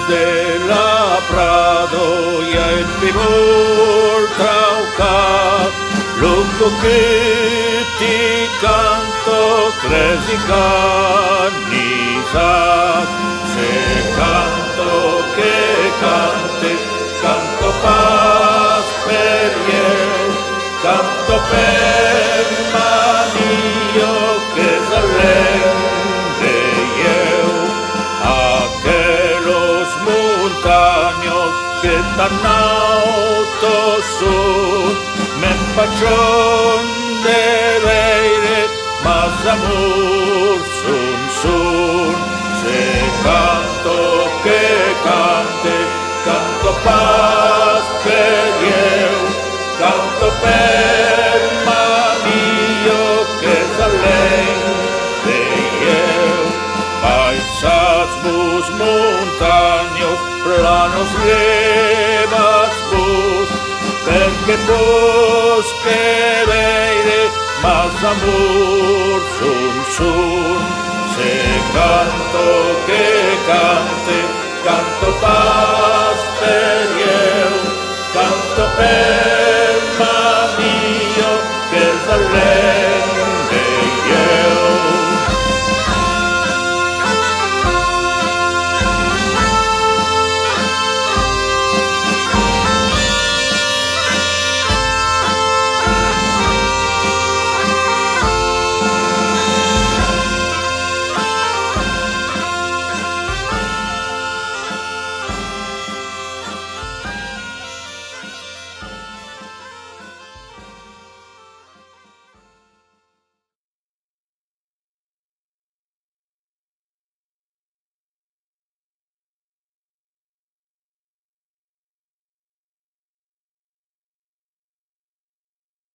de la Prado ja et pimul traucat, lungo che ti canto crezi canizat, se canto che cante, canto pas per ieu, canto per manio che s'allegre ieu, aquelos montaños que tan altos son, m'empachón de veire, mas amor son, se canto que cante, canto pas per ieu, canto per manio que s'allegre ieu, paisats vos montaños, planos levas vos, perché vos que veire, mas amor son, se canto que cante, canto pas per ieu, canto per